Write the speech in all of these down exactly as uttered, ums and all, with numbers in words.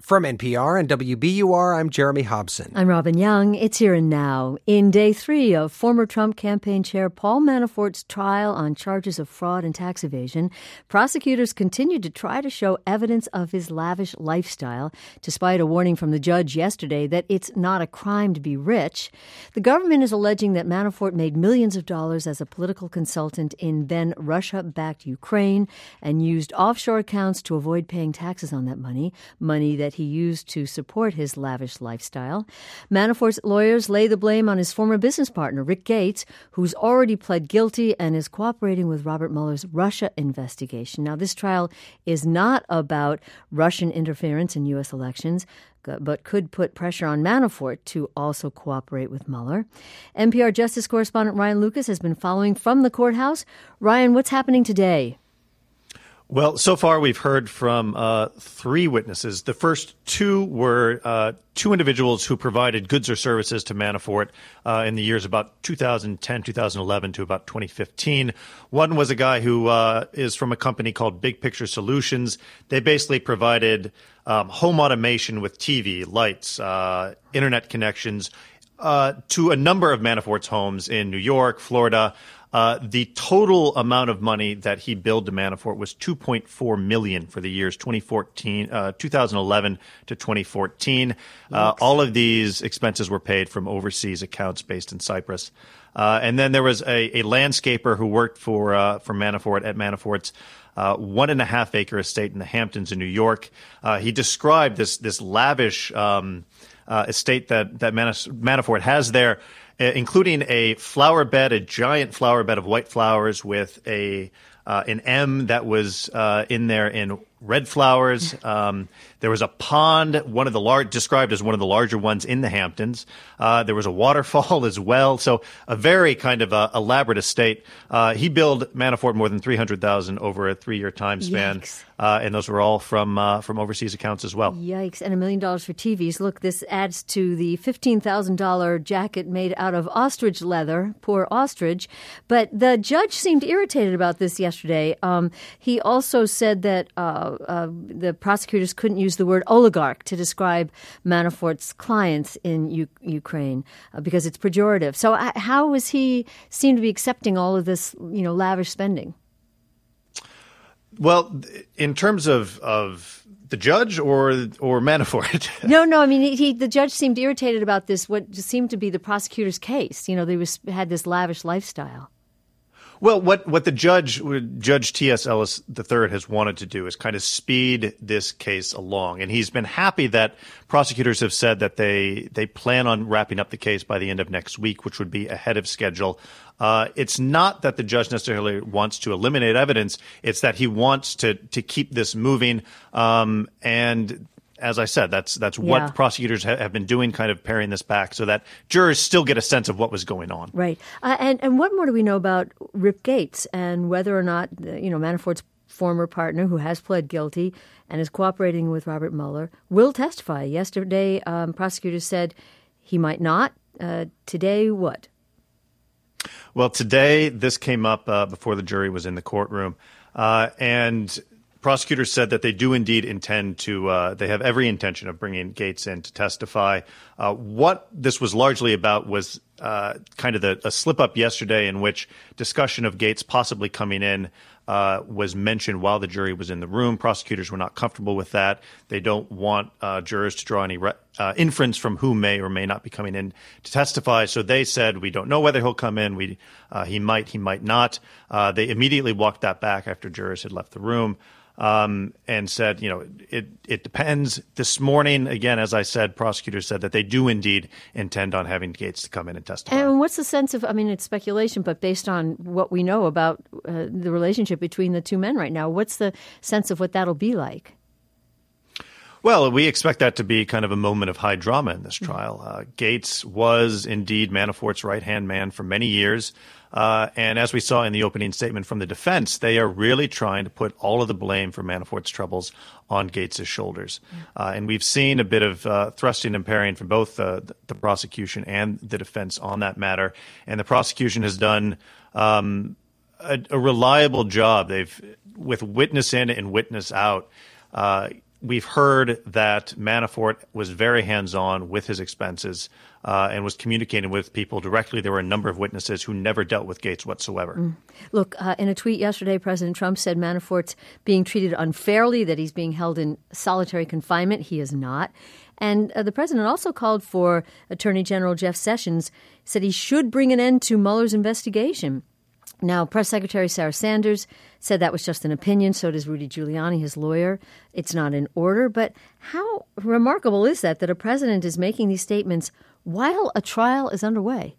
From N P R and W B U R, I'm Jeremy Hobson. I'm Robin Young. It's Here and Now. In day three of former Trump campaign chair Paul Manafort's trial on charges of fraud and tax evasion, prosecutors continued to try to show evidence of his lavish lifestyle, despite a warning from the judge yesterday that it's not a crime to be rich. The government is alleging that Manafort made millions of dollars as a political consultant in then Russia-backed Ukraine and used offshore accounts to avoid paying taxes on that money, money that he used to support his lavish lifestyle. Manafort's lawyers lay the blame on his former business partner, Rick Gates, who's already pled guilty and is cooperating with Robert Mueller's Russia investigation. Now, this trial is not about Russian interference in U S elections, but could put pressure on Manafort to also cooperate with Mueller. N P R Justice correspondent Ryan Lucas has been following from the courthouse. Ryan, what's happening today? Well, so far we've heard from uh, three witnesses. The first two were uh, two individuals who provided goods or services to Manafort uh, in the years about two thousand ten, two thousand eleven to about twenty fifteen. One was a guy who uh, is from a company called Big Picture Solutions. They basically provided um, home automation with T V, lights, uh, internet connections uh, to a number of Manafort's homes in New York, Florida. Uh, the total amount of money that he billed to Manafort was two point four million dollars for the years twenty fourteen, uh, two thousand eleven to twenty fourteen. Uh, all of these expenses were paid from overseas accounts based in Cyprus. Uh, and then there was a, a landscaper who worked for uh, for Manafort at Manafort's uh, one and a half acre estate in the Hamptons in New York. Uh, he described this this lavish um, uh, estate that that Manafort has there, including a flower bed, a giant flower bed of white flowers with a uh, an M that was uh, in there in red flowers. Um, there was a pond, one of the large, described as one of the larger ones in the Hamptons. Uh, there was a waterfall as well. So a very kind of uh, elaborate estate. Uh, he billed Manafort more than three hundred thousand dollars over a three-year time span. Uh, and those were all from uh, from overseas accounts as well. Yikes. And a million dollars for T Vs. Look, this adds to the fifteen thousand dollars jacket made out of ostrich leather. Poor ostrich. But the judge seemed irritated about this yesterday. Um, he also said that uh, uh, the prosecutors couldn't use the word oligarch to describe Manafort's clients in U- Ukraine uh, because it's pejorative. So uh, how was he seem to be accepting all of this, you know, lavish spending? Well, in terms of of the judge or or Manafort? no, no. I mean, he, he the judge seemed irritated about this. What seemed to be the prosecutor's case. You know, they was had this lavish lifestyle. Well, what, what the judge, Judge T S. Ellis the third has wanted to do is kind of speed this case along. And he's been happy that prosecutors have said that they, they plan on wrapping up the case by the end of next week, which would be ahead of schedule. Uh, it's not that the judge necessarily wants to eliminate evidence. It's that he wants to, to keep this moving. Um, and as I said, that's that's yeah. what prosecutors ha- have been doing, kind of paring this back so that jurors still get a sense of what was going on. Right. Uh, and, and what more do we know about Rick Gates and whether or not, you know, Manafort's former partner, who has pled guilty and is cooperating with Robert Mueller, will testify? Yesterday, um, prosecutors said he might not. Uh, today, what? Well, today, this came up uh, before the jury was in the courtroom. Uh, and prosecutors said that they do indeed intend to, uh, they have every intention of bringing Gates in to testify. Uh, what this was largely about was uh, kind of the, a slip up yesterday in which discussion of Gates possibly coming in uh, was mentioned while the jury was in the room. Prosecutors were not comfortable with that. They don't want uh, jurors to draw any re- uh, inference from who may or may not be coming in to testify. So they said, we don't know whether he'll come in. We, uh, he might, he might not. Uh, they immediately walked that back after jurors had left the room. Um, and said, you know, it, it depends. This morning, again, as I said, prosecutors said that they do indeed intend on having Gates to come in and testify. And what's the sense of, I mean, it's speculation, but based on what we know about uh, the relationship between the two men right now, what's the sense of what that'll be like? Well, we expect that to be kind of a moment of high drama in this trial. Uh, Gates was indeed Manafort's right-hand man for many years. Uh, and as we saw in the opening statement from the defense, they are really trying to put all of the blame for Manafort's troubles on Gates' shoulders. Uh, and we've seen a bit of uh, thrusting and parrying from both uh, the prosecution and the defense on that matter. And the prosecution has done um, a, a reliable job. They've, with witness in and witness out, uh, we've heard that Manafort was very hands-on with his expenses uh, and was communicating with people directly. There were a number of witnesses who never dealt with Gates whatsoever. Mm. Look, uh, in a tweet yesterday, President Trump said Manafort's being treated unfairly, that he's being held in solitary confinement. He is not. And uh, the president also called for Attorney General Jeff Sessions, said he should bring an end to Mueller's investigation. Now, Press Secretary Sarah Sanders said that was just an opinion. So does Rudy Giuliani, his lawyer. It's not an order. But how remarkable is that, that a president is making these statements while a trial is underway?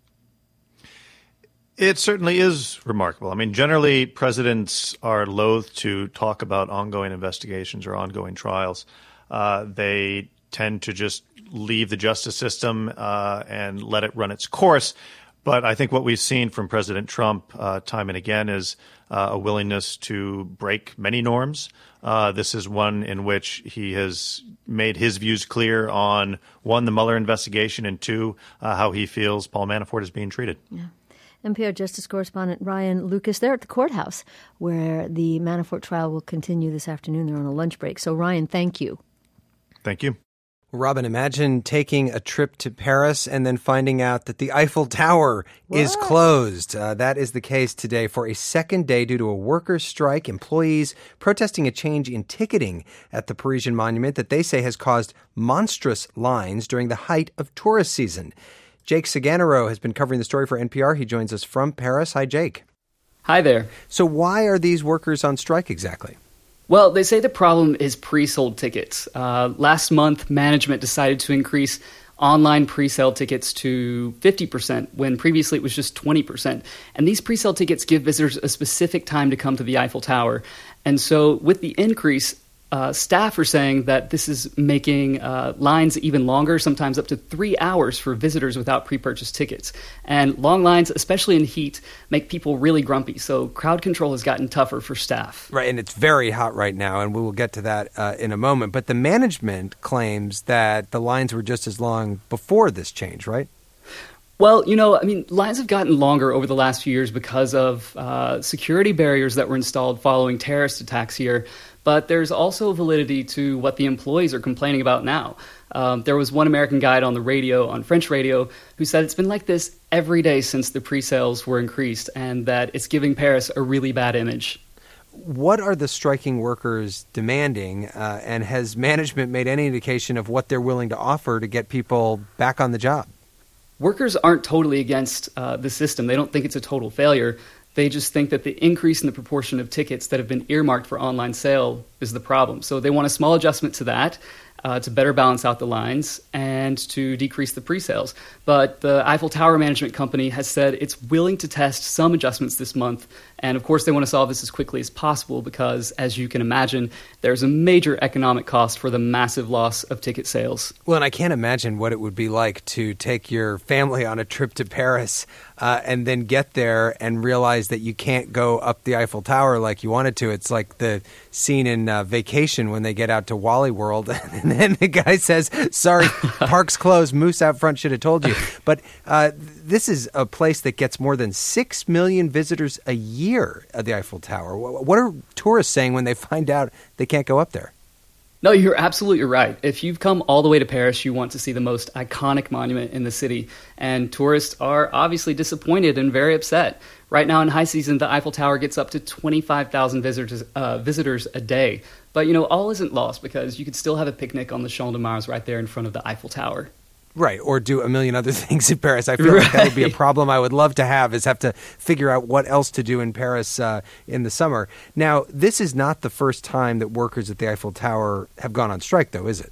It certainly is remarkable. I mean, generally, presidents are loath to talk about ongoing investigations or ongoing trials. Uh, they tend to just leave the justice system uh, and let it run its course. But I think what we've seen from President Trump uh, time and again is uh, a willingness to break many norms. Uh, this is one in which he has made his views clear on, one, the Mueller investigation, and two, uh, how he feels Paul Manafort is being treated. Yeah. N P R Justice Correspondent Ryan Lucas, they're at the courthouse where the Manafort trial will continue this afternoon. They're on a lunch break. So, Ryan, thank you. Thank you. Robin, imagine taking a trip to Paris and then finding out that the Eiffel Tower what? is closed. Uh, that is the case today for a second day due to a workers' strike. Employees protesting a change in ticketing at the Parisian monument that they say has caused monstrous lines during the height of tourist season. Jake Saganero has been covering the story for N P R. He joins us from Paris. Hi, Jake. Hi there. So why are these workers on strike exactly? Well, they say the problem is pre-sold tickets. Uh, last month, management decided to increase online pre-sale tickets to fifty percent when previously it was just twenty percent. And these pre-sale tickets give visitors a specific time to come to the Eiffel Tower. And so with the increase, uh, staff are saying that this is making uh, lines even longer, sometimes up to three hours for visitors without pre-purchased tickets. And long lines, especially in heat, make people really grumpy. So crowd control has gotten tougher for staff. Right, and it's very hot right now, and we will get to that uh, in a moment. But the management claims that the lines were just as long before this change, right? Well, you know, I mean, lines have gotten longer over the last few years because of uh, security barriers that were installed following terrorist attacks here. But there's also validity to what the employees are complaining about now. Um, there was one American guide on the radio, on French radio, who said it's been like this every day since the pre-sales were increased and that it's giving Paris a really bad image. What are the striking workers demanding, uh, and has management made any indication of what they're willing to offer to get people back on the job? Workers aren't totally against uh, the system. They don't think it's a total failure. They just think that the increase in the proportion of tickets that have been earmarked for online sale is the problem. So they want a small adjustment to that uh, to better balance out the lines and to decrease the pre-sales. But the Eiffel Tower Management Company has said it's willing to test some adjustments this month. And of course, they want to solve this as quickly as possible because, as you can imagine, there's a major economic cost for the massive loss of ticket sales. Well, and I can't imagine what it would be like to take your family on a trip to Paris uh, and then get there and realize that you can't go up the Eiffel Tower like you wanted to. It's like the scene in uh, Vacation when they get out to Wally World and then the guy says, sorry, park's closed, Moose out front should have told you. But uh, this is a place that gets more than six million visitors a year at the Eiffel Tower. What are tourists saying when they find out they can't go up there? No, you're absolutely right. If you've come all the way to Paris, you want to see the most iconic monument in the city. And tourists are obviously disappointed and very upset. Right now in high season, the Eiffel Tower gets up to twenty-five thousand visitors uh, visitors a day. But, you know, all isn't lost because you could still have a picnic on the Champ de Mars right there in front of the Eiffel Tower. Right, or do a million other things in Paris. I feel right. like that would be a problem I would love to have, is have to figure out what else to do in Paris uh, in the summer. Now, this is not the first time that workers at the Eiffel Tower have gone on strike, though, is it?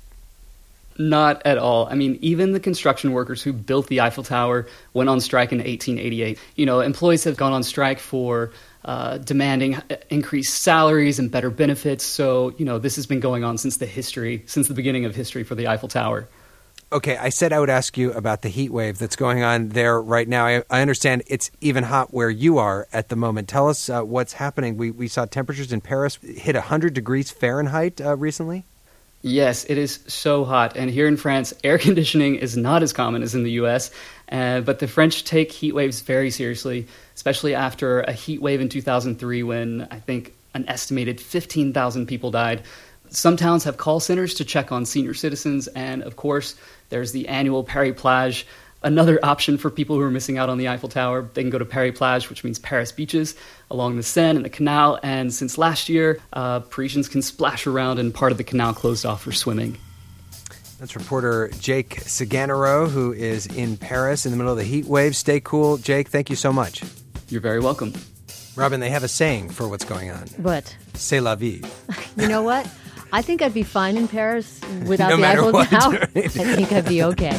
Not at all. I mean, even the construction workers who built the Eiffel Tower went on strike in eighteen eighty-eight. You know, employees have gone on strike for uh, demanding increased salaries and better benefits. So, you know, this has been going on since the history, since the beginning of history for the Eiffel Tower. Okay, I said I would ask you about the heat wave that's going on there right now. I, I understand it's even hot where you are at the moment. Tell us uh, what's happening. We we saw temperatures in Paris hit one hundred degrees Fahrenheit uh, recently. Yes, it is so hot. And here in France, air conditioning is not as common as in the U S, uh, but the French take heat waves very seriously, especially after a heat wave in two thousand three when I think an estimated fifteen thousand people died. Some towns have call centers to check on senior citizens. And of course, there's the annual Paris Plage, another option for people who are missing out on the Eiffel Tower. They can go to Paris Plage, which means Paris beaches, along the Seine and the canal. And since last year, uh, Parisians can splash around and part of the canal closed off for swimming. That's reporter Jake Saganaro, who is in Paris in the middle of the heat wave. Stay cool. Jake, thank you so much. You're very welcome. Robin, they have a saying for what's going on. What? C'est la vie. You know what? I think I'd be fine in Paris without no the matter Eiffel what, Tower. right? I think I'd be okay.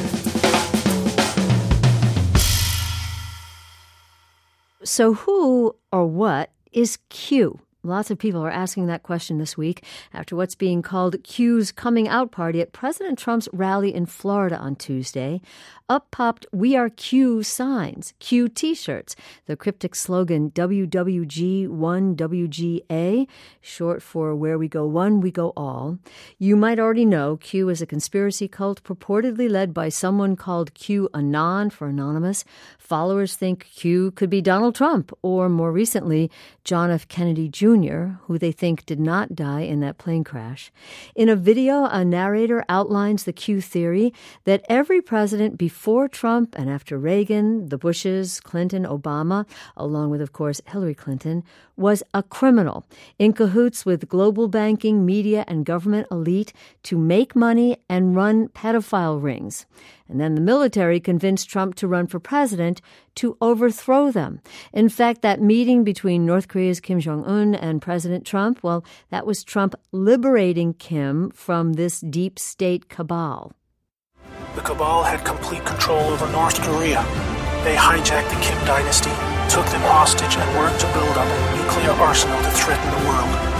So who or what is Q? Lots of people are asking that question this week after what's being called Q's coming out party at President Trump's rally in Florida on Tuesday. Up popped "We Are Q" signs, Q T-shirts, the cryptic slogan W W G one W G A, short for Where We Go One, We Go All. You might already know Q is a conspiracy cult purportedly led by someone called Q Anon for Anonymous. Followers think Q could be Donald Trump or, more recently, John F. Kennedy Junior, who they think did not die in that plane crash. In a video, a narrator outlines the Q theory that every president before Trump and after Reagan, the Bushes, Clinton, Obama, along with, of course, Hillary Clinton, was a criminal in cahoots with global banking, media, and government elite to make money and run pedophile rings. And then the military convinced Trump to run for president to overthrow them. In fact, that meeting between North Korea's Kim Jong-un and President Trump, well, that was Trump liberating Kim from this deep state cabal. The cabal had complete control over North Korea. They hijacked the Kim dynasty, took them hostage, and worked to build up a nuclear arsenal to threaten the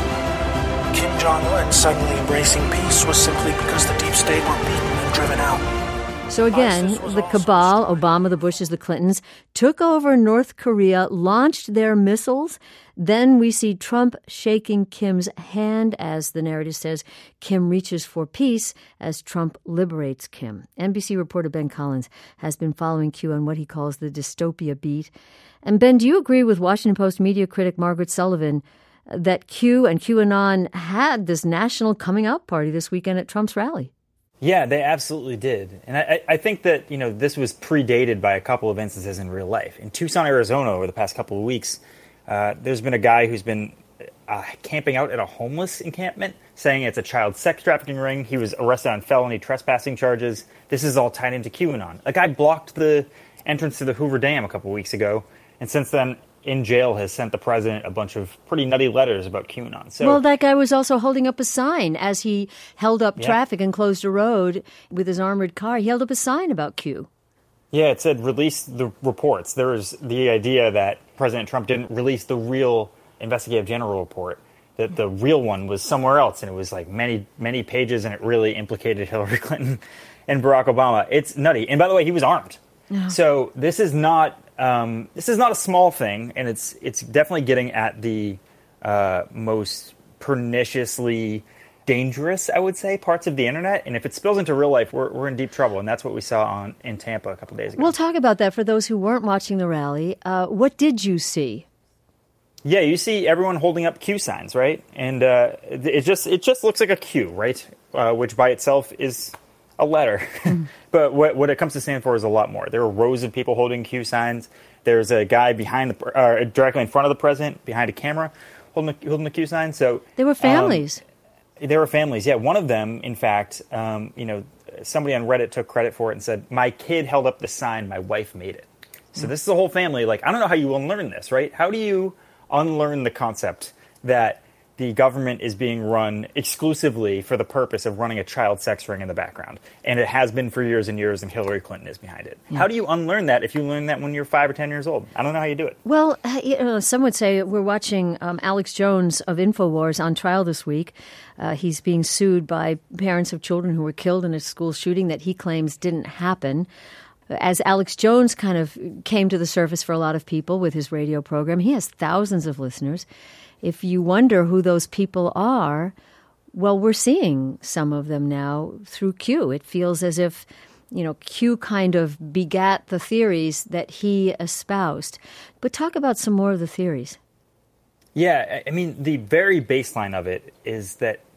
world. Kim Jong-un suddenly embracing peace was simply because the deep state were beaten and driven out. So again, the cabal, Obama, the Bushes, the Clintons, took over North Korea, launched their missiles. Then we see Trump shaking Kim's hand as, the narrative says, Kim reaches for peace as Trump liberates Kim. N B C reporter Ben Collins has been following Q on what he calls the dystopia beat. And Ben, do you agree with Washington Post media critic Margaret Sullivan that Q and QAnon had this national coming out party this weekend at Trump's rally? Yeah, they absolutely did. And I, I think that, you know, this was predated by a couple of instances in real life. In Tucson, Arizona, over the past couple of weeks, uh, there's been a guy who's been uh, camping out at a homeless encampment, saying it's a child sex trafficking ring. He was arrested on felony trespassing charges. This is all tied into QAnon. A guy blocked the entrance to the Hoover Dam a couple of weeks ago, and since then, in jail, has sent the president a bunch of pretty nutty letters about QAnon. So, well, that guy was also holding up a sign as he held up yeah. traffic and closed a road with his armored car. He held up a sign about Q. Yeah, it said release the reports. There was the idea that President Trump didn't release the real investigative general report, that the real one was somewhere else, and it was like many, many pages, and it really implicated Hillary Clinton and Barack Obama. It's nutty. And by the way, he was armed. Oh. So this is not... Um, this is not a small thing, and it's it's definitely getting at the uh, most perniciously dangerous, I would say, parts of the internet. And if it spills into real life, we're we're in deep trouble, and that's what we saw on in Tampa a couple of days ago. We'll talk about that for those who weren't watching the rally. Uh, what did you see? Yeah, you see everyone holding up Q signs, right? And uh, it just it just looks like a Q, right? Uh, which by itself is a letter. But what, what it comes to stand for is a lot more. There were rows of people holding Q signs. There's a guy behind the, uh, directly in front of the president, behind a camera, holding a, holding a Q sign. So they were families. Um, they were families. Yeah, one of them, in fact, um, you know, somebody on Reddit took credit for it and said, "My kid held up the sign. My wife made it." So mm. this is a whole family. Like, I don't know how you unlearn this, right? How do you unlearn the concept that the government is being run exclusively for the purpose of running a child sex ring in the background? And it has been for years and years, and Hillary Clinton is behind it. Yeah. How do you unlearn that if you learn that when you're five or ten years old? I don't know how you do it. Well, you know, some would say we're watching um, Alex Jones of InfoWars on trial this week. Uh, he's being sued by parents of children who were killed in a school shooting that he claims didn't happen. As Alex Jones kind of came to the surface for a lot of people with his radio program, he has thousands of listeners. If you wonder who those people are, well, we're seeing some of them now through Q. It feels as if, you know, Q kind of begat the theories that he espoused. But talk about some more of the theories. Yeah, I mean, the very baseline of it is that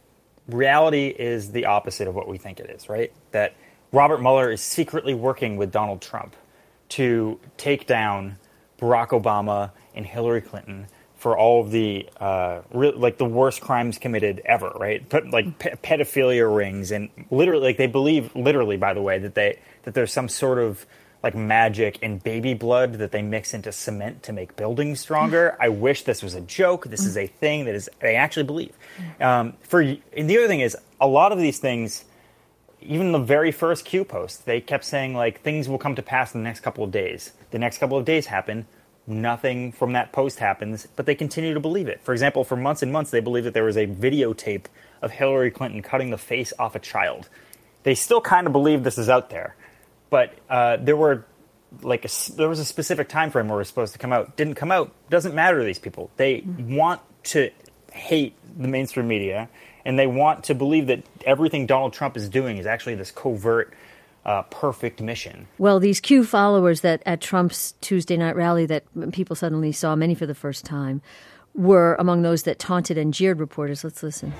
reality is the opposite of what we think it is, right? That Robert Mueller is secretly working with Donald Trump to take down Barack Obama and Hillary Clinton for all of the uh, re- like the worst crimes committed ever, right? But like pe- pedophilia rings, and literally, like they believe, literally, by the way, that they that there's some sort of like magic in baby blood that they mix into cement to make buildings stronger. I wish this was a joke. This is a thing that is they actually believe. Um, for and the other thing is, a lot of these things, even the very first Q post, they kept saying like things will come to pass in the next couple of days. The next couple of days happen. Nothing from that post happens, but they continue to believe it. For example, for months and months, they believed that there was a videotape of Hillary Clinton cutting the face off a child. They still kind of believe this is out there, but uh, there were like a, there was a specific time frame where it was supposed to come out. Didn't come out. Doesn't matter to these people. They want to hate the mainstream media, and they want to believe that everything Donald Trump is doing is actually this covert, Uh, perfect mission. Well, these Q followers that at Trump's Tuesday night rally that people suddenly saw, many for the first time, were among those that taunted and jeered reporters. Let's listen.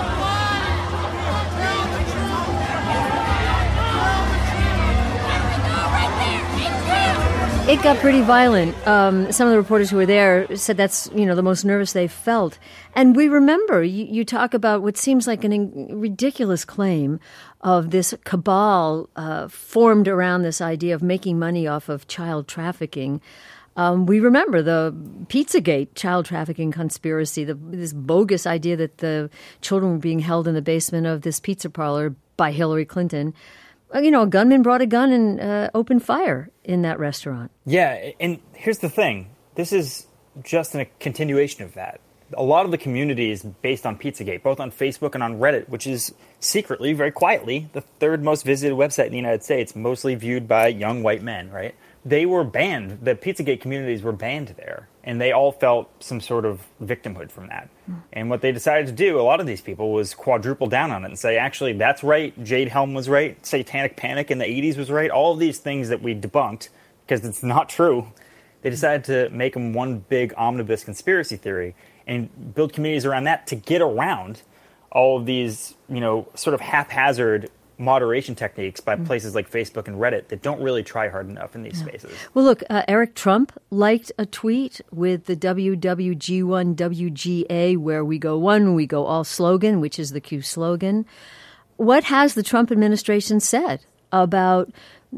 It got pretty violent. Um, some of the reporters who were there said that's, you know, the most nervous they've felt. And we remember, you, you talk about what seems like a in- ridiculous claim of this cabal uh, formed around this idea of making money off of child trafficking. Um, we remember the Pizzagate child trafficking conspiracy, the, this bogus idea that the children were being held in the basement of this pizza parlor by Hillary Clinton. You know, a gunman brought a gun and uh, opened fire in that restaurant. Yeah, and here's the thing. This is just a continuation of that. A lot of the community is based on Pizzagate, both on Facebook and on Reddit, which is secretly, very quietly, the third most visited website in the United States, mostly viewed by young white men, right? They were banned. The Pizzagate communities were banned there, and they all felt some sort of victimhood from that. Mm. And what they decided to do, a lot of these people, was quadruple down on it and say, actually, that's right, Jade Helm was right, Satanic Panic in the eighties was right, all of these things that we debunked, because it's not true. They decided to make them one big omnibus conspiracy theory and build communities around that to get around all of these, you know, sort of haphazard moderation techniques by places like Facebook and Reddit that don't really try hard enough in these yeah. spaces. Well, look, uh, Eric Trump liked a tweet with the W W G one W G A, where we go one, we go all slogan, which is the Q slogan. What has the Trump administration said about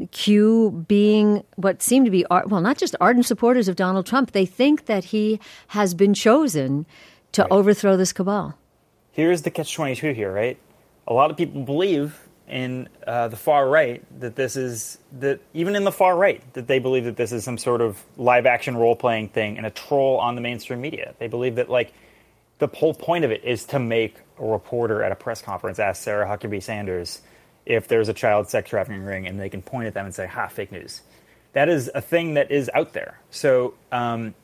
Q being what seem to be, well, not just ardent supporters of Donald Trump? They think that he has been chosen to right. overthrow this cabal. Here's the catch twenty-two here, right? A lot of people believe in uh, the far right that this is that even in the far right that they believe that this is some sort of live action role playing thing and a troll on the mainstream media. They believe that like the whole point of it is to make a reporter at a press conference ask Sarah Huckabee Sanders if there's a child sex trafficking ring, and they can point at them and say, "Ha, fake news." That is a thing that is out there. So um,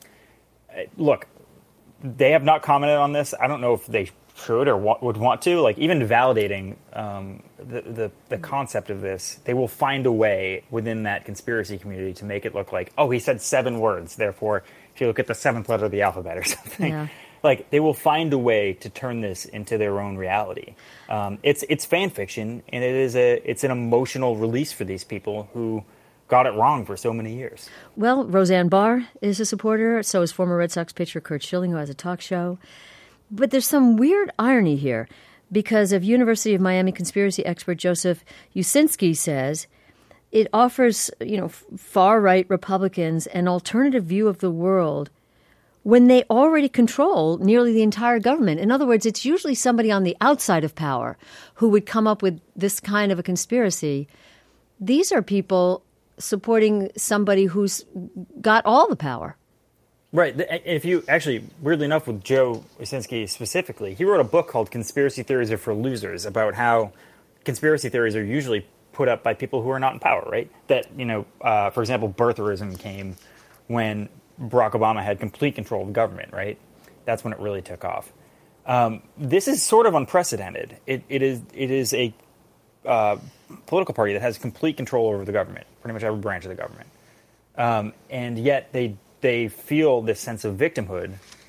look, they have not commented on this. I don't know if they should or wa- would want to, like even validating um, the, the the concept of this. They will find a way within that conspiracy community to make it look like, oh, he said seven words, therefore if you look at the seventh letter of the alphabet or something. Yeah. Like they will find a way to turn this into their own reality. Um, it's it's fan fiction, and it is a it's an emotional release for these people who got it wrong for so many years. Well, Roseanne Barr is a supporter. So is former Red Sox pitcher Curt Schilling, who has a talk show. But there's some weird irony here, because of University of Miami conspiracy expert Joseph Usinski says it offers, you know, far-right Republicans an alternative view of the world when they already control nearly the entire government. In other words, it's usually somebody on the outside of power who would come up with this kind of a conspiracy. These are people supporting somebody who's got all the power. Right. If you actually, weirdly enough, with Joe Usinski specifically, he wrote a book called Conspiracy Theories Are for Losers, about how conspiracy theories are usually put up by people who are not in power, right? That, you know, uh, for example, birtherism came when Barack Obama had complete control of the government, right? That's when it really took off. Um, this is sort of unprecedented. It, it is it is a uh, political party that has complete control over the government, pretty much every branch of the government. Um, and yet they... they feel this sense of victimhood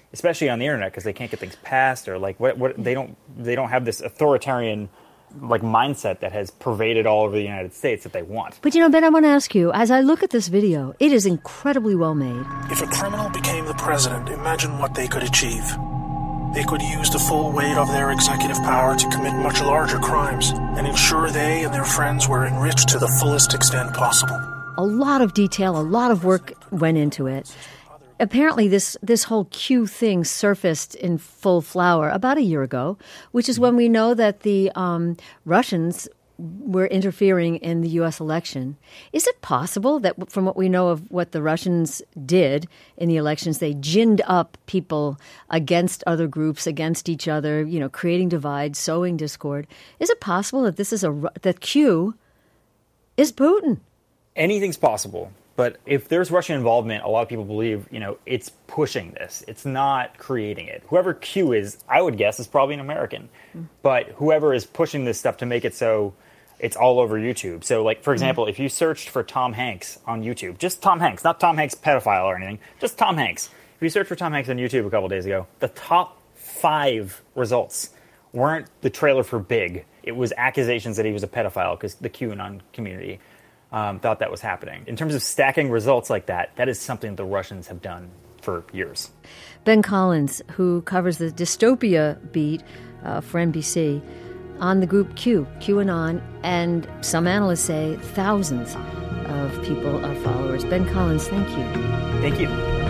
especially on the internet, because they can't get things passed or like what what they don't they don't have this authoritarian like mindset that has pervaded all over the United States that they want. But you know, Ben, I want to ask you, as I look at this video, it is incredibly well made. If a criminal became the president, imagine what they could achieve. They could use the full weight of their executive power to commit much larger crimes and ensure they and their friends were enriched to the fullest extent possible. A lot of detail, a lot of work went into it. Apparently, this, this whole Q thing surfaced in full flower about a year ago, which is when we know that the um, Russians were interfering in the U S election. Is it possible that from what we know of what the Russians did in the elections, they ginned up people against other groups, against each other, you know, creating divides, sowing discord? Is it possible that this is a that Q is Putin? Anything's possible. But if there's Russian involvement, a lot of people believe, you know, it's pushing this. It's not creating it. Whoever Q is, I would guess, is probably an American. Mm. But whoever is pushing this stuff to make it so it's all over YouTube. So, like, for example, mm. if you searched for Tom Hanks on YouTube, just Tom Hanks, not Tom Hanks pedophile or anything, just Tom Hanks. If you search for Tom Hanks on YouTube a couple days ago, the top five results weren't the trailer for Big. It was accusations that he was a pedophile because the QAnon community Um, thought that was happening. In terms of stacking results like that, that is something the Russians have done for years. Ben Collins, who covers the dystopia beat uh, for N B C, on the group Q, QAnon, and some analysts say thousands of people are followers. Ben Collins, thank you. Thank you.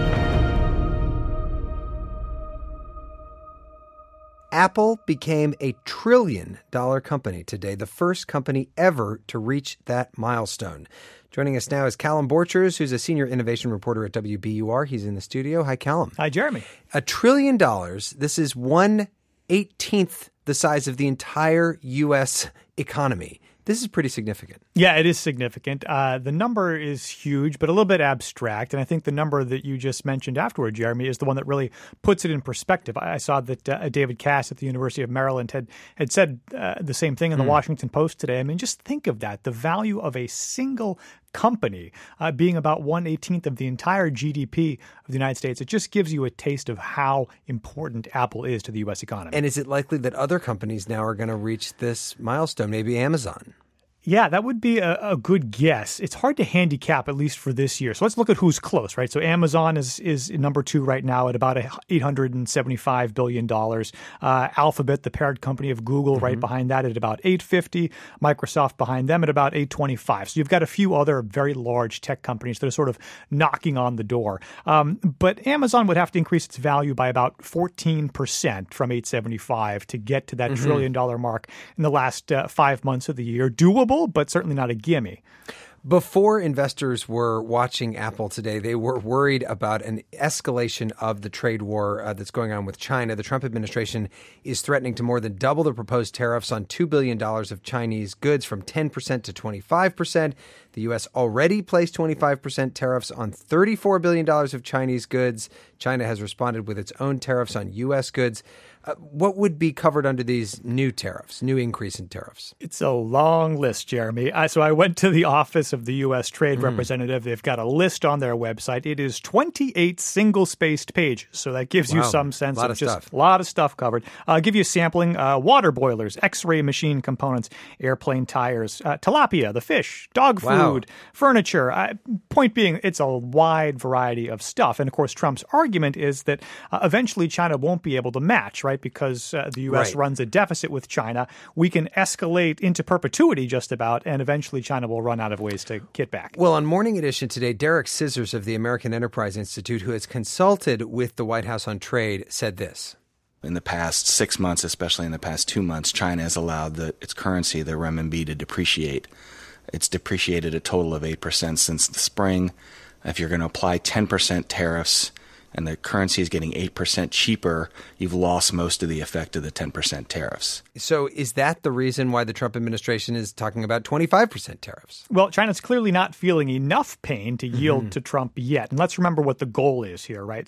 Apple became a trillion dollar company today, the first company ever to reach that milestone. Joining us now is Callum Borchers, who's a senior innovation reporter at W B U R. He's in the studio. Hi, Callum. Hi, Jeremy. A trillion dollars. This is one eighteenth the size of the entire U S economy. This is pretty significant. Yeah, it is significant. Uh, the number is huge, but a little bit abstract. And I think the number that you just mentioned afterward, Jeremy, is the one that really puts it in perspective. I saw that uh, David Cass at the University of Maryland had, had said uh, the same thing in the mm. Washington Post today. I mean, just think of that. The value of a single company uh, being about one eighteenth of the entire G D P of the United States. It just gives you a taste of how important Apple is to the U S economy. And is it likely that other companies now are going to reach this milestone, maybe Amazon? Yeah, that would be a, a good guess. It's hard to handicap, at least for this year. So let's look at who's close, right? So Amazon is is number two right now at about eight hundred seventy-five billion dollars. Uh, Alphabet, the parent company of Google, mm-hmm. right behind that at about eight hundred fifty. Microsoft behind them at about eight hundred twenty-five. So you've got a few other very large tech companies that are sort of knocking on the door. Um, but Amazon would have to increase its value by about fourteen percent from eight hundred seventy-five to get to that mm-hmm. trillion dollar mark in the last uh, five months of the year. Doable, but certainly not a gimme. Before investors were watching Apple today, they were worried about an escalation of the trade war uh, that's going on with China. The Trump administration is threatening to more than double the proposed tariffs on two billion dollars of Chinese goods from ten percent to twenty-five percent. The U S already placed twenty-five percent tariffs on thirty-four billion dollars of Chinese goods. China has responded with its own tariffs on U S goods. Uh, what would be covered under these new tariffs, new increase in tariffs? It's a long list, Jeremy. I, so I went to the office of the U S Trade mm. Representative. They've got a list on their website. It is twenty-eight single-spaced pages, so that gives wow. you some sense of, of just stuff. a lot of stuff covered. Uh, I'll give you a sampling. Uh, water boilers, X-ray machine components, airplane tires, uh, tilapia, the fish, dog food, wow. furniture. Uh, point being, it's a wide variety of stuff. And, of course, Trump's argument is that uh, eventually China won't be able to match, right? Because uh, the U S right. runs a deficit with China. We can escalate into perpetuity just about, and eventually China will run out of ways to get back. Well, on Morning Edition today, Derek Scissors of the American Enterprise Institute, who has consulted with the White House on trade, said this. In the past six months, especially in the past two months, China has allowed the, its currency, the renminbi, to depreciate. It's depreciated a total of eight percent since the spring. If you're going to apply ten percent tariffs and the currency is getting eight percent cheaper, you've lost most of the effect of the ten percent tariffs. So is that the reason why the Trump administration is talking about twenty-five percent tariffs? Well, China's clearly not feeling enough pain to yield mm-hmm. to Trump yet. And let's remember what the goal is here, right? So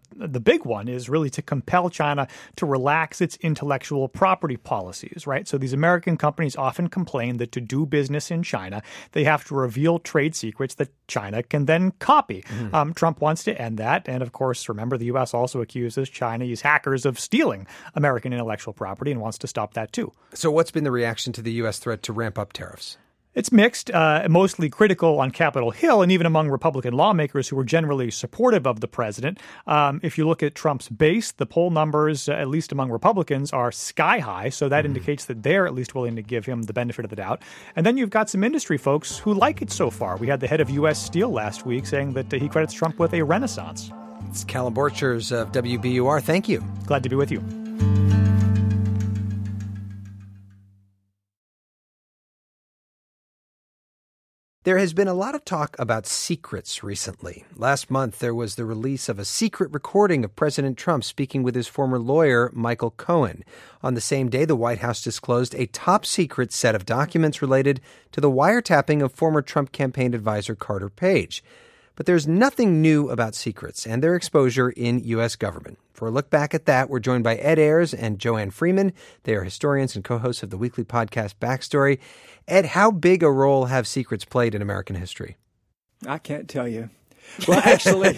the big one is really to compel China to relax its intellectual property policies, right? So these American companies often complain that to do business in China, they have to reveal trade secrets that China can then copy. Mm. Um, Trump wants to end that. And of course, remember, the U S also accuses Chinese hackers of stealing American intellectual property and wants to stop that too. So what's been the reaction to the U S threat to ramp up tariffs? It's mixed, uh, mostly critical on Capitol Hill and even among Republican lawmakers who were generally supportive of the president. Um, if you look at Trump's base, the poll numbers, uh, at least among Republicans, are sky high. So that mm. indicates that they're at least willing to give him the benefit of the doubt. And then you've got some industry folks who like it so far. We had the head of U S Steel last week saying that uh, he credits Trump with a renaissance. It's Callum Borchers of W B U R. Thank you. Glad to be with you. There has been a lot of talk about secrets recently. Last month, there was the release of a secret recording of President Trump speaking with his former lawyer, Michael Cohen. On the same day, the White House disclosed a top-secret set of documents related to the wiretapping of former Trump campaign advisor Carter Page. But there's nothing new about secrets and their exposure in U S government. For a look back at that, we're joined by Ed Ayers and Joanne Freeman. They are historians and co-hosts of the weekly podcast Backstory. Ed, how big a role have secrets played in American history? I can't tell you. Well, actually,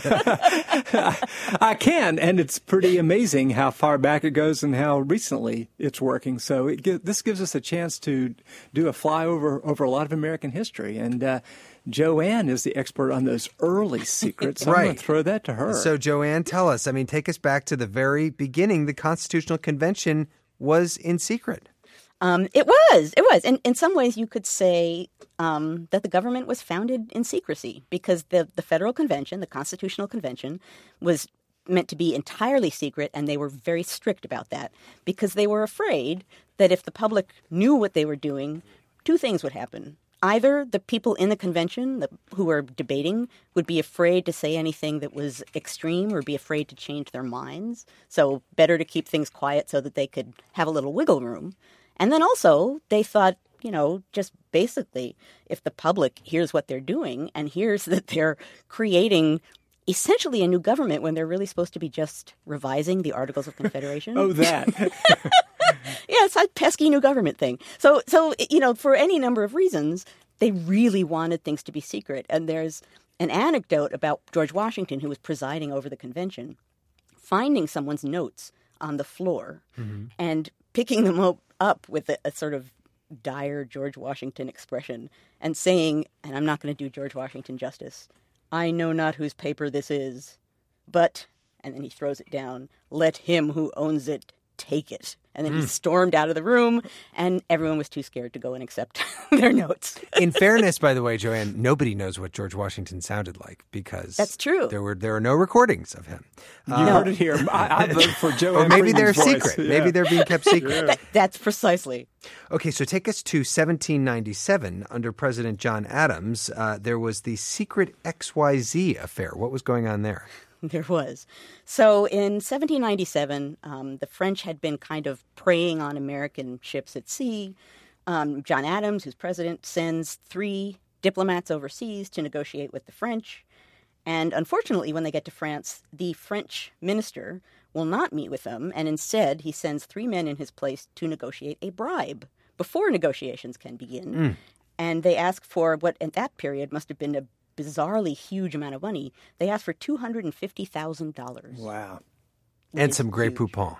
I can, and it's pretty amazing how far back it goes and how recently it's working. So it gi- this gives us a chance to do a flyover over a lot of American history, and uh, Joanne is the expert on those early secrets. So right. I'm going to throw that to her. So, Joanne, tell us. I mean, take us back to the very beginning. The Constitutional Convention was in secret. Um, it was. It was. And in some ways, you could say um, that the government was founded in secrecy because the, the federal convention, the Constitutional Convention, was meant to be entirely secret, and they were very strict about that because they were afraid that if the public knew what they were doing, two things would happen. Either the people in the convention the, who were debating would be afraid to say anything that was extreme or be afraid to change their minds. So better to keep things quiet so that they could have a little wiggle room. And then also they thought, you know, just basically if the public hears what they're doing and hears that they're creating essentially a new government when they're really supposed to be just revising the Articles of Confederation. Oh, that. Yeah, it's a pesky new government thing. So, so you know, for any number of reasons, they really wanted things to be secret. And there's an anecdote about George Washington, who was presiding over the convention, finding someone's notes on the floor mm-hmm. and picking them up, up with a, a sort of dire George Washington expression and saying, and I'm not going to do George Washington justice, I know not whose paper this is, but, and then he throws it down, let him who owns it take it. And then mm. he stormed out of the room, and everyone was too scared to go and accept their notes. In fairness, by the way, Joanne, nobody knows what George Washington sounded like because that's true. There were there are no recordings of him. You uh, heard it here. I, I vote for Joanne. Or maybe they're voice. secret. Yeah. Maybe they're being kept secret. Yeah. That, that's precisely. Okay, so take us to seventeen ninety-seven under President John Adams. Uh, there was the secret X Y Z affair. What was going on there? There was. So in seventeen ninety-seven, um, the French had been kind of preying on American ships at sea. Um, John Adams, who's president, sends three diplomats overseas to negotiate with the French. And unfortunately, when they get to France, the French minister will not meet with them. And instead, he sends three men in his place to negotiate a bribe before negotiations can begin. Mm. And they ask for what at that period must have been a bizarrely huge amount of money. They asked for two hundred fifty thousand dollars. Wow. And some Grey Poupon.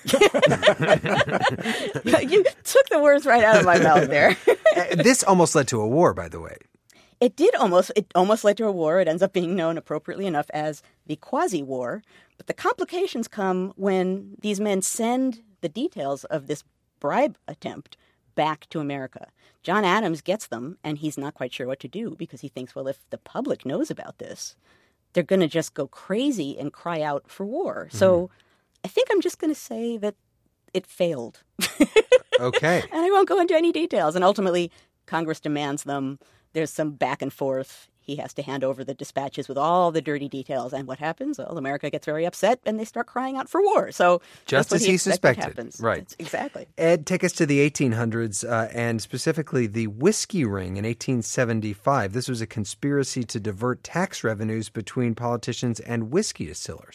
You took the words right out of my mouth there. This almost led to a war, by the way. It did almost. It almost led to a war. It ends up being known appropriately enough as the Quasi-War. But the complications come when these men send the details of this bribe attempt back to America. John Adams gets them, and he's not quite sure what to do because he thinks, well, if the public knows about this, they're going to just go crazy and cry out for war. Mm. So I think I'm just going to say that it failed. Okay. And I won't go into any details. And ultimately, Congress demands them. There's some back and forth. He has to hand over the dispatches with all the dirty details. And what happens? Well, America gets very upset, and they start crying out for war. So just as he, he suspected. Happens. Right. That's exactly. Ed, take us to the eighteen hundreds, uh, and specifically the Whiskey Ring in eighteen seventy-five. This was a conspiracy to divert tax revenues between politicians and whiskey distillers.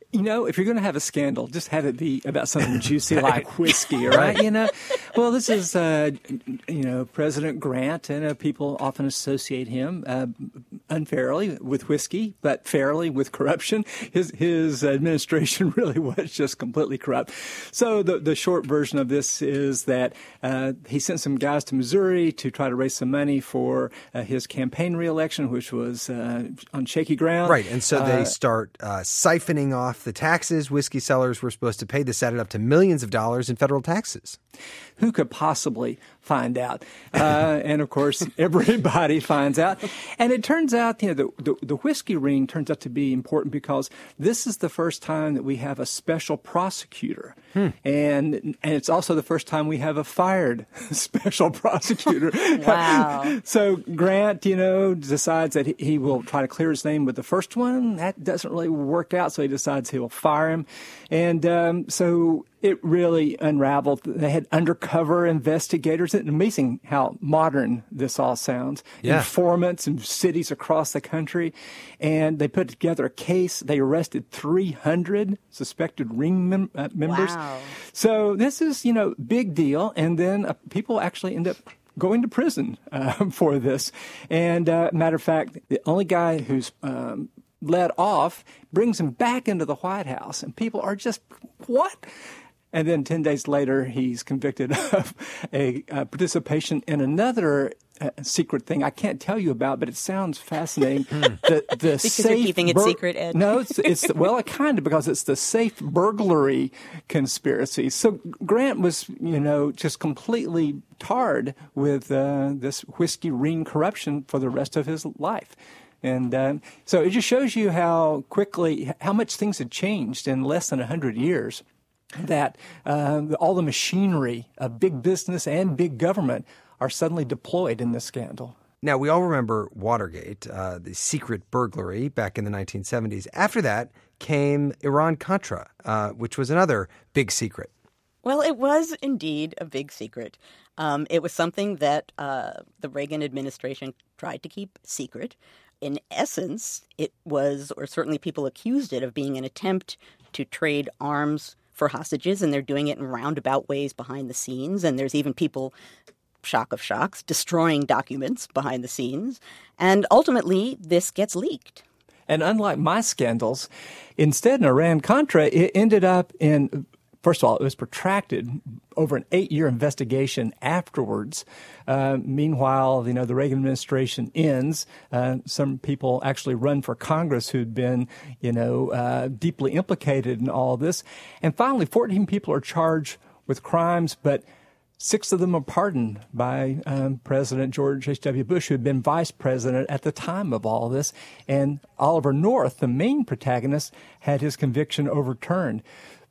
You know, if you're going to have a scandal, just have it be about something juicy like whiskey, right? You know, well, this is, uh, you know, President Grant, and uh, people often associate him uh, unfairly with whiskey, but fairly with corruption. His his administration really was just completely corrupt. So the the short version of this is that uh, he sent some guys to Missouri to try to raise some money for uh, his campaign reelection, which was uh, on shaky ground. Right, and so they Uh, start uh, siphoning off the taxes whiskey sellers were supposed to pay. This added up to millions of dollars in federal taxes. Who could possibly find out? Uh, and, of course, everybody finds out. And it turns out, you know, the, the, the whiskey ring turns out to be important because this is the first time that we have a special prosecutor. Hmm. And and it's also the first time we have a fired special prosecutor. Wow. So Grant, you know, decides that he, he will try to clear his name with the first one. That doesn't really work out, so he decides he'll fire him. And um, so it really unraveled. They had undercover investigators. It's amazing how modern this all sounds. Yeah. Informants in cities across the country. And they put together a case. They arrested three hundred suspected ring mem- uh, members. Wow. So this is, you know, big deal. And then uh, people actually end up going to prison uh, for this. And uh, matter of fact, the only guy who's um, let off brings him back into the White House. And people are just, what? And then ten days later, he's convicted of a uh, participation in another uh, secret thing I can't tell you about, but it sounds fascinating. the, the because safe you're keeping it bur- secret, Ed. No, it's, it's well, it kind of, because it's the safe burglary conspiracy. So Grant was, you know, just completely tarred with uh, this whiskey ring corruption for the rest of his life. And uh, so it just shows you how quickly, how much things had changed in less than one hundred years. That uh, all the machinery of big business and big government are suddenly deployed in this scandal. Now, we all remember Watergate, uh, the secret burglary back in the nineteen seventies. After that came Iran-Contra, uh, which was another big secret. Well, it was indeed a big secret. Um, it was something that uh, the Reagan administration tried to keep secret. In essence, it was, or certainly people accused it of being an attempt to trade arms for hostages, and they're doing it in roundabout ways behind the scenes. And there's even people, shock of shocks, destroying documents behind the scenes. And ultimately, this gets leaked. And unlike my scandals, instead in Iran-Contra, it ended up in, first of all, it was protracted over an eight-year investigation afterwards. Uh, meanwhile, you know, the Reagan administration ends. Uh, some people actually run for Congress who'd been, you know, uh, deeply implicated in all this. And finally, fourteen people are charged with crimes, but six of them are pardoned by um, President George H W. Bush, who had been vice president at the time of all this. And Oliver North, the main protagonist, had his conviction overturned.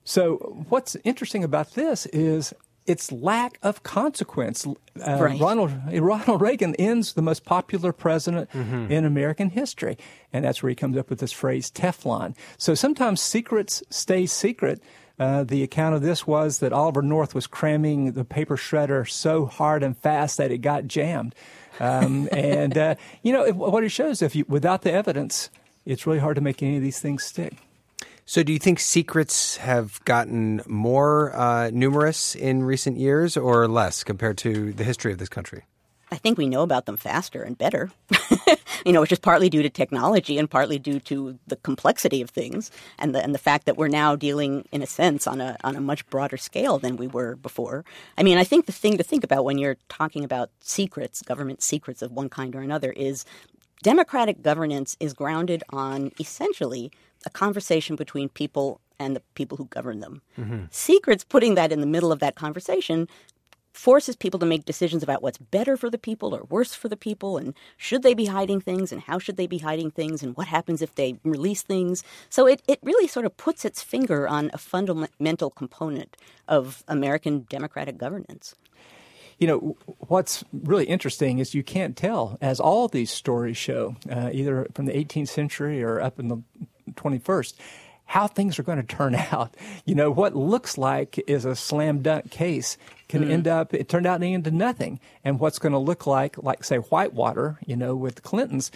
So what's interesting about this is its lack of consequence. Uh, right. Ronald Ronald Reagan ends the most popular president mm-hmm. in American history. And that's where he comes up with this phrase, Teflon. So sometimes secrets stay secret. Uh, the account of this was that Oliver North was cramming the paper shredder so hard and fast that it got jammed. Um, and, uh, you know, what it shows, if you, without the evidence, it's really hard to make any of these things stick. So do you think secrets have gotten more uh, numerous in recent years or less compared to the history of this country? I think we know about them faster and better, you know, which is partly due to technology and partly due to the complexity of things and the and the fact that we're now dealing, in a sense, on a on a much broader scale than we were before. I mean, I think the thing to think about when you're talking about secrets, government secrets of one kind or another, is democratic governance is grounded on essentially a conversation between people and the people who govern them. Mm-hmm. Secrets, putting that in the middle of that conversation, forces people to make decisions about what's better for the people or worse for the people, and should they be hiding things, and how should they be hiding things, and what happens if they release things. So it, it really sort of puts its finger on a fundamental component of American democratic governance. You know, what's really interesting is you can't tell, as all of these stories show, uh, either from the eighteenth century or up in the twenty-first, how things are going to turn out. You know, what looks like is a slam dunk case can mm. end up, it turned out into nothing. And what's going to look like, like, say, Whitewater, you know, with the Clintons,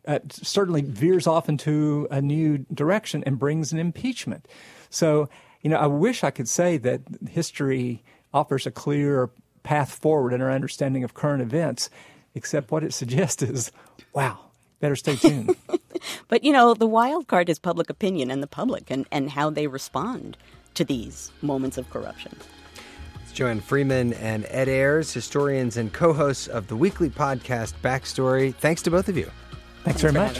uh, certainly veers off into a new direction and brings an impeachment. So, you know, I wish I could say that history offers a clear path forward in our understanding of current events, except what it suggests is, wow, better stay tuned. But, you know, the wild card is public opinion and the public and, and how they respond to these moments of corruption. It's Joanne Freeman and Ed Ayers, historians and co-hosts of the weekly podcast Backstory. Thanks to both of you. Thanks, Thanks very much.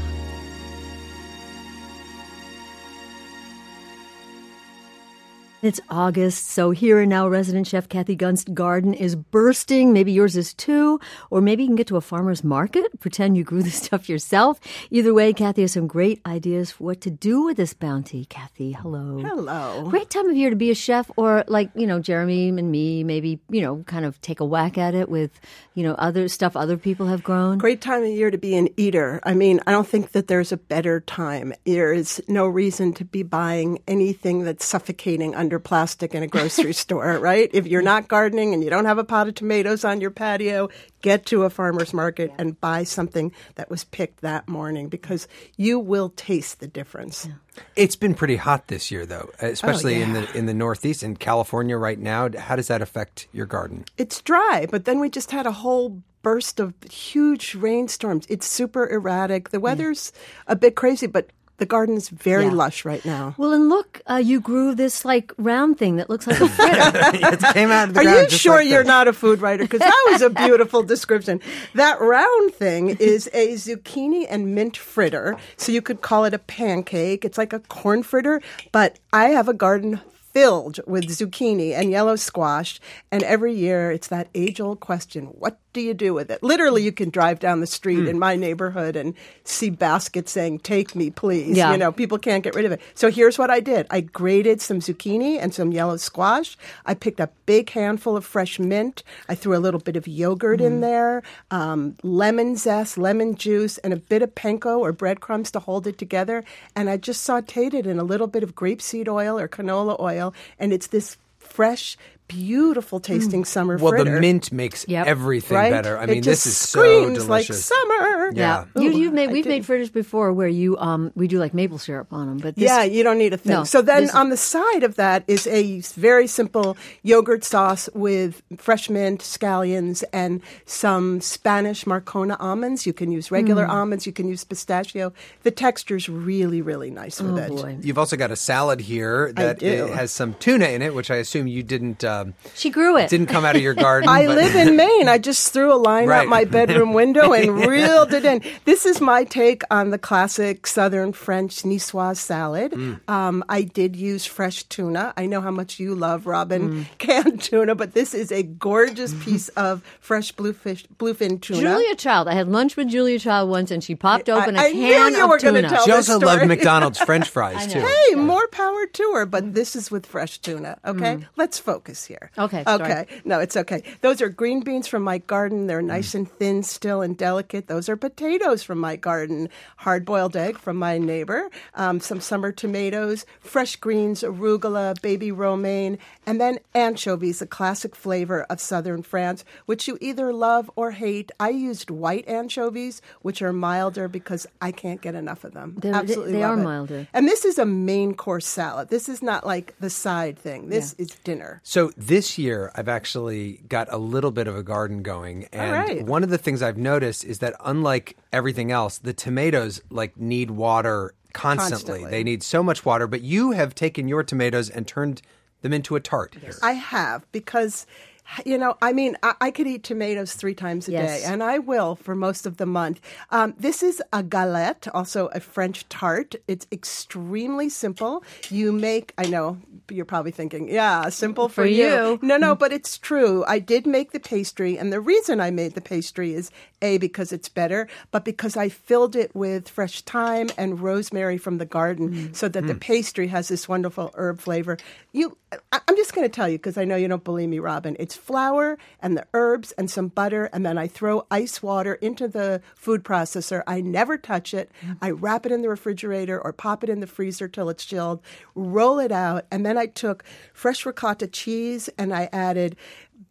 It's August, so here and now resident chef Kathy Gunst's garden is bursting. Maybe yours is too. Or maybe you can get to a farmer's market, pretend you grew this stuff yourself. Either way, Kathy has some great ideas for what to do with this bounty. Kathy, hello. Hello. Great time of year to be a chef, or like, you know, Jeremy and me, maybe, you know, kind of take a whack at it with, you know, other stuff other people have grown. Great time of year to be an eater. I mean, I don't think that there's a better time. There is no reason to be buying anything that's suffocating under plastic in a grocery store, right? If you're not gardening and you don't have a pot of tomatoes on your patio, get to a farmer's market yeah. and buy something that was picked that morning, because you will taste the difference. Yeah. It's been pretty hot this year, though, especially oh, yeah. in the in the Northeast, in California right now. How does that affect your garden? It's dry, but then we just had a whole burst of huge rainstorms. It's super erratic. The weather's yeah. a bit crazy, but the garden's very yeah. lush right now. Well, and look, uh, you grew this like round thing that looks like a fritter. It came out of the Are ground you just sure like you're that. not a food writer? Because that was a beautiful description. That round thing is a zucchini and mint fritter. So you could call it a pancake. It's like a corn fritter. But I have a garden filled with zucchini and yellow squash. And every year it's that age-old question, what do you do with it? Literally, you can drive down the street mm. in my neighborhood and see baskets saying, take me, please. Yeah. You know, people can't get rid of it. So here's what I did. I grated some zucchini and some yellow squash. I picked a big handful of fresh mint. I threw a little bit of yogurt mm. in there, um, lemon zest, lemon juice, and a bit of panko or breadcrumbs to hold it together. And I just sauteed it in a little bit of grapeseed oil or canola oil. And it's this fresh, beautiful tasting mm. summer well, fritter. Well, the mint makes yep. everything right? better. I it mean, just this is so screams delicious. like summer. Yeah, yeah. You, you've Ooh, made I we've did. made fritters before where you um we do like maple syrup on them, but this, yeah, you don't need a thing. No, so then this- on the side of that is a very simple yogurt sauce with fresh mint, scallions, and some Spanish Marcona almonds. You can use regular Mm. almonds. You can use pistachio. The texture's really, really nice with Oh it. boy. You've also got a salad here that do. uh, has some tuna in it, which I assume you didn't. Um, She grew it. Didn't come out of your garden. I but- live in Maine. I just threw a line Right. out my bedroom window and reeled it in. This is my take on the classic Southern French niçoise salad. Mm. Um, I did use fresh tuna. I know how much you love, Robin, mm. canned tuna, but this is a gorgeous piece of fresh bluefish, bluefin tuna. Julia Child. I had lunch with Julia Child once, and she popped open a I can knew you of were gonna tuna. tell She this also story. loved McDonald's French fries, too. Hey, more power to her, but this is with fresh tuna, okay? Mm. Let's focus here. Okay, sorry. Okay. No, it's okay. Those are green beans from my garden. They're nice and thin still and delicate. Those are potatoes from my garden. Hard-boiled egg from my neighbor. Um, some summer tomatoes, fresh greens, arugula, baby romaine, and then anchovies, a classic flavor of southern France, which you either love or hate. I used white anchovies, which are milder because I can't get enough of them. They're- Absolutely they love are it. milder. And this is a main course salad. This is not like the side thing. This Yeah. is dinner. So this year, I've actually got a little bit of a garden going, and right. one of the things I've noticed is that unlike everything else, the tomatoes like need water constantly. Constantly. They need so much water, but you have taken your tomatoes and turned them into a tart here. I have, because, you know, I mean, I, I could eat tomatoes three times a Yes. day, and I will for most of the month. Um, this is a galette, also a French tart. It's extremely simple. You make, I know, you're probably thinking, yeah, simple for, For you. No, no, but it's true. I did make the pastry, and the reason I made the pastry is, A, because it's better, but because I filled it with fresh thyme and rosemary from the garden Mm. so that the pastry has this wonderful herb flavor. You, I- I'm just going to tell you, because I know you don't believe me, Robin. It's flour and the herbs and some butter, and then I throw ice water into the food processor. I never touch it. I wrap it in the refrigerator or pop it in the freezer till it's chilled, roll it out, and then I took fresh ricotta cheese and I added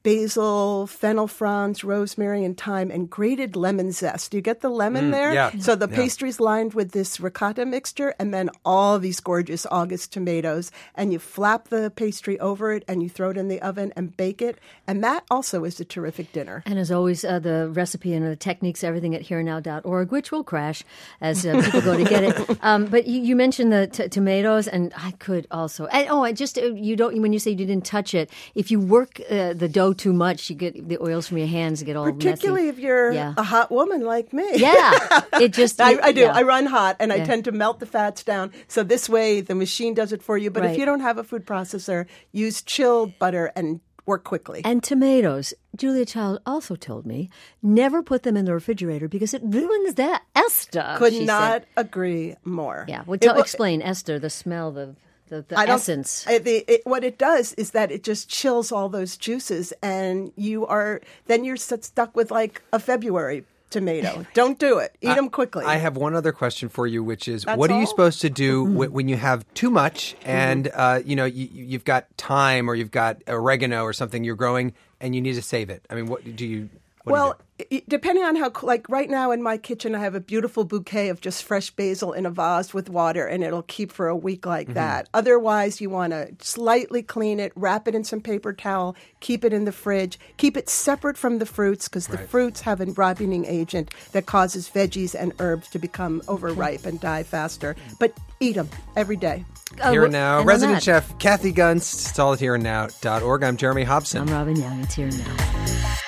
basil, fennel fronds, rosemary, and thyme, and grated lemon zest. Do you get the lemon Mm, there? yeah. So the Yeah. pastry's lined with this ricotta mixture, and then all these gorgeous August tomatoes, and you flap the pastry over it, and you throw it in the oven and bake it, and that also is a terrific dinner. And as always, uh, the recipe and the techniques, everything at here now dot org, which will crash as uh, people go to get it. Um, but you, you mentioned the t- tomatoes, and I could also. And, oh, I just uh, you don't when you say you didn't touch it. If you work uh, the dough too much, you get the oils from your hands get all Particularly messy. if you're Yeah. a hot woman like me. Yeah, it just. I, I do. yeah. I run hot, and I Yeah. tend to melt the fats down. So this way, the machine does it for you. But Right. if you don't have a food processor, use chilled butter and work quickly. And tomatoes. Julia Child also told me never put them in the refrigerator because it ruins their ester. Could she not said. agree more. Yeah, well, It tell, will- explain ester, the smell, the the, the I don't- essence. I- the, it, what it does is that it just chills all those juices, and you are then you're st- stuck with like a February tomato. Don't do it. Eat them quickly. I have one other question for you, which is, That's what are you all? supposed to do wh- when you have too much, and uh, you know you, you've got thyme or you've got oregano or something you're growing, and you need to save it? I mean, what do you? What do you well, do? i- depending on how, like right now in my kitchen, I have a beautiful bouquet of just fresh basil in a vase with water, and it'll keep for a week like Mm-hmm. that. Otherwise, you want to slightly clean it, wrap it in some paper towel, keep it in the fridge, keep it separate from the fruits because the fruits have a ripening agent that causes veggies and herbs to become overripe and die faster. But eat them every day. Uh, Here and Now, and on resident that- chef Kathy Gunst. It's all at here and now dot org. I'm Jeremy Hobson. I'm Robin Young. It's here and now.